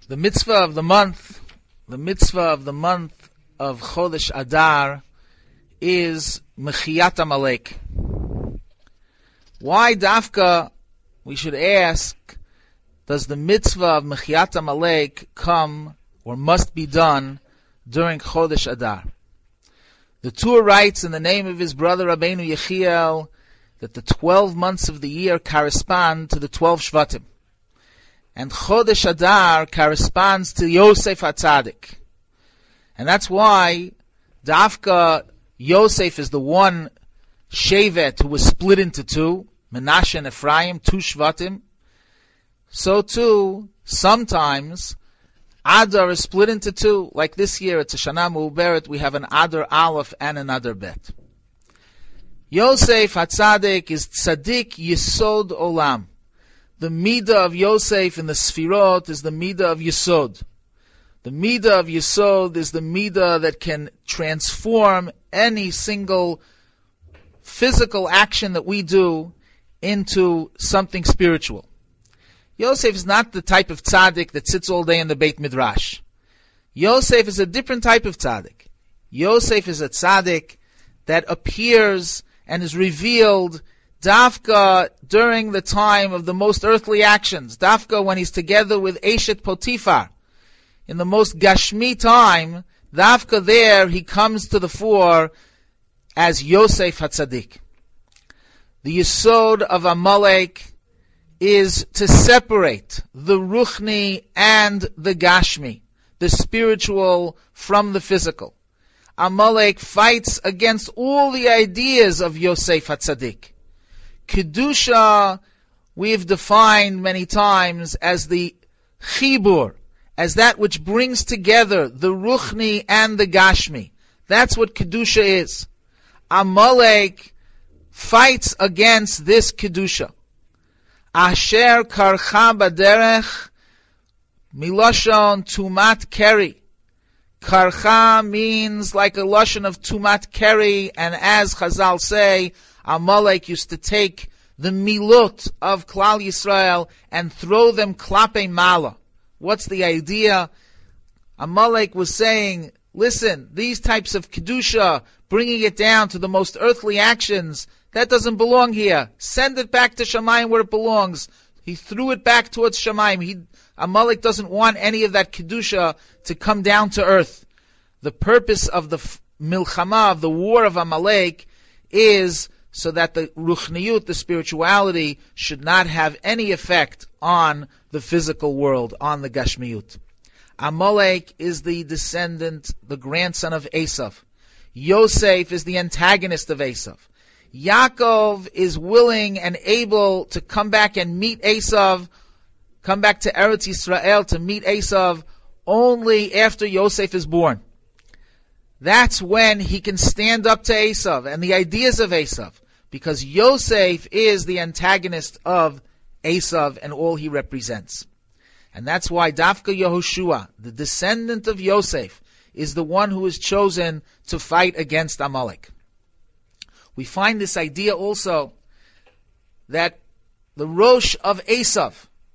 The mitzvah of the month of Chodesh Adar is Mechiyat Amalek. Why dafka, we should ask, does the mitzvah of Mechiyat Amalek come or must be done during Chodesh Adar? The Tur writes in the name of his brother Rabbeinu Yechiel that the 12 months of the year correspond to the 12 Shvatim. And Chodesh Adar corresponds to Yosef HaTzadik. And that's why Dafka Yosef is the one Shevet who was split into two, Menashe and Ephraim, two Shvatim. So too, sometimes Adar is split into two. Like this year, it's a Shana Me'uberet, we have an Adar Aleph and an Adar Bet. Yosef HaTzadik is Tzadik Yesod Olam. The Midah of Yosef in the Sfirot is the Midah of Yesod. The Midah of Yesod is the Midah that can transform any single physical action that we do into something spiritual. Yosef is not the type of tzaddik that sits all day in the Beit Midrash. Yosef is a different type of tzaddik. Yosef is a tzaddik that appears and is revealed Dafka during the time of the most earthly actions. Dafka when he's together with Eshet Potifar. In the most Gashmi time, Dafka there he comes to the fore as Yosef HaTzadik. The Yesod of Amalek is to separate the Ruchni and the Gashmi, the spiritual from the physical. Amalek fights against all the ideas of Yosef HaTzadik. Kedusha, we've defined many times as the chibur, as that which brings together the ruchni and the gashmi. That's what Kedusha is. Amalek fights against this Kedusha. Asher karcha baderech milashon tumat keri. Karcha means like a lashon of tumat keri, and as Chazal say, Amalek used to take the milot of Klal Yisrael and throw them klape mala. What's the idea? Amalek was saying, listen, these types of Kedusha, bringing it down to the most earthly actions, that doesn't belong here. Send it back to Shamayim where it belongs. He threw it back towards Shamayim. Amalek doesn't want any of that Kedusha to come down to earth. The purpose of the milchama, of the war of Amalek, is so that the ruchniyut, the spirituality, should not have any effect on the physical world, on the gashmiyut. Amalek is the descendant, the grandson of Esav. Yosef is the antagonist of Esav. Yaakov is willing and able to come back and meet Esav, come back to Eretz Yisrael to meet Esav only after Yosef is born. That's when he can stand up to Esav and the ideas of Esav, because Yosef is the antagonist of Esav and all he represents. And that's why Dafka Yehoshua, the descendant of Yosef, is the one who is chosen to fight against Amalek. We find this idea also that the Rosh of Esav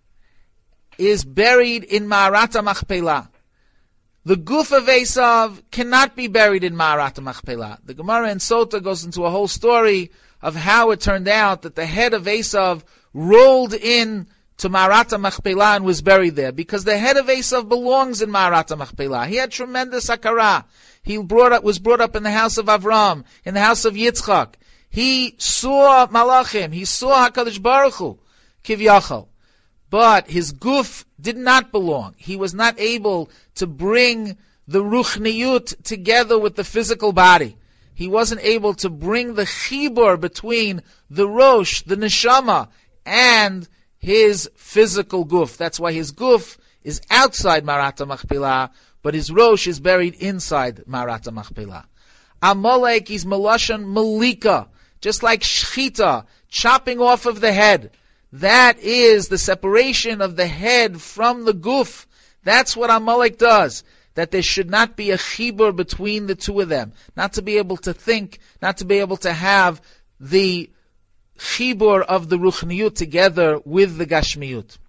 is buried in Ma'arat HaMachpelah. The Guf of Esav cannot be buried in Ma'arat HaMachpelah. The Gemara in Sota goes into a whole story of how it turned out that the head of Esav rolled in to Ma'arat HaMachpelah and was buried there, because the head of Esav belongs in Ma'arat HaMachpelah. He had tremendous hakara. He was brought up in the house of Avram, in the house of Yitzchak. He saw Malachim. He saw HaKadosh Baruch Hu, Kivyachal. But his guf did not belong. He was not able to bring the ruchniyut together with the physical body. He wasn't able to bring the chibur between the rosh, the neshama, and his physical guf. That's why his guf is outside Ma'arat HaMachpelah, but his rosh is buried inside Ma'arat HaMachpelah. Amalek is melashon malika, just like shchita, chopping off of the head. That is the separation of the head from the guf. That's what Amalek does. That there should not be a chibur between the two of them. Not to be able to think, not to be able to have the chibur of the ruchniyut together with the gashmiyut.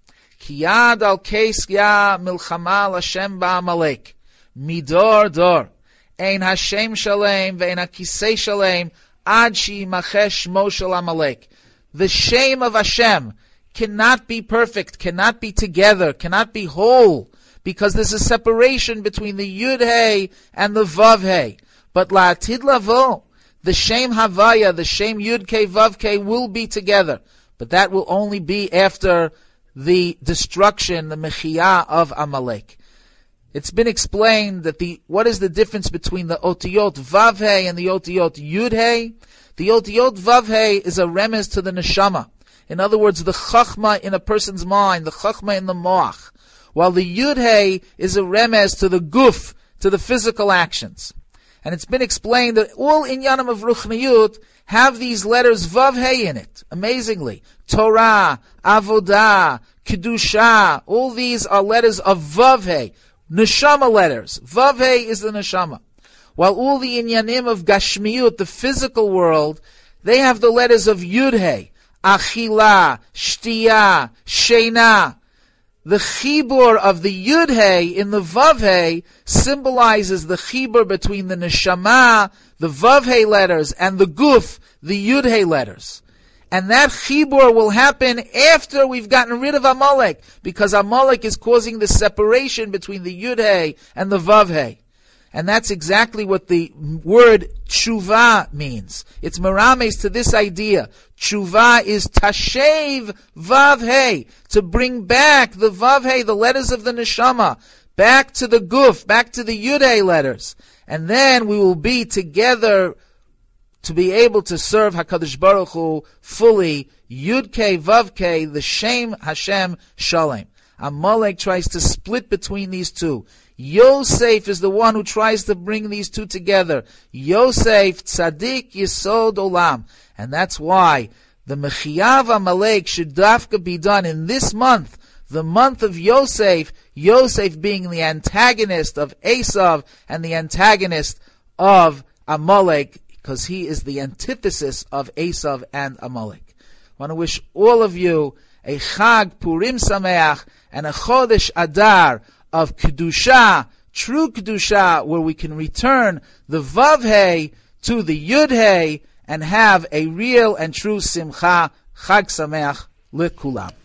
Ki yad al keis ya milchama l'Hashem ba'amalek. Midor dor. Ein Hashem shalem ve'ein hakisei shalem ad sheyimachesh shmo shel Amalek. The shame of Hashem cannot be perfect, cannot be together, cannot be whole, because there's a separation between the Yud-Hey and the Vav-Hey. But la'atid lavo, the shame Havaya, the shame Yud-Kei, Vav-Kei will be together. But that will only be after the destruction, the Mechiyah of Amalek. It's been explained that what is the difference between the Otiyot Vav-Hey and the Otiyot Yud-Hey? The Otiyot Vav-Hey is a remez to the Neshama. In other words, the Chachma in a person's mind, the Chachma in the Moach. While the Yud-Hey is a remez to the Guf, to the physical actions. And it's been explained that all Inyanim of Ruchniyut have these letters Vav-Hey in it, amazingly. Torah, Avodah, Kedusha, all these are letters of Vav-Hey. Neshama letters. Vav-Hey is the Neshama. While all the Inyanim of Gashmiyut, the physical world, they have the letters of Yud-Hey. Achila, Shtiya, Sheina. The Chibur of the Yud-Hey in the Vav-Hey symbolizes the Chibur between the Neshama, the Vav-Hey letters, and the Guf, the Yud-Hey letters. And that Chibur will happen after we've gotten rid of Amalek, because Amalek is causing the separation between the Yud-Hey and the Vav-Hey. And that's exactly what the word tshuva means. It's merames to this idea. Tshuva is tashev vav-hey, to bring back the vav-hey, the letters of the neshama, back to the guf, back to the yud-hey letters. And then we will be together to be able to serve HaKadosh Baruch Hu fully, Yud-Kei, Vav-Kei, the Shem Hashem Shalem. Amalek tries to split between these two. Yosef is the one who tries to bring these two together. Yosef, Tzadik, Yesod, Olam. And that's why the Mechiyav Amalek should dafka be done in this month, the month of Yosef, Yosef being the antagonist of Esav and the antagonist of Amalek, because he is the antithesis of Esav and Amalek. I want to wish all of you a Chag Purim Sameach and a Chodesh Adar of Kedusha, true Kedusha, where we can return the Vav-Hey to the Yud-Hey and have a real and true Simcha. Chag Sameach Lekulam.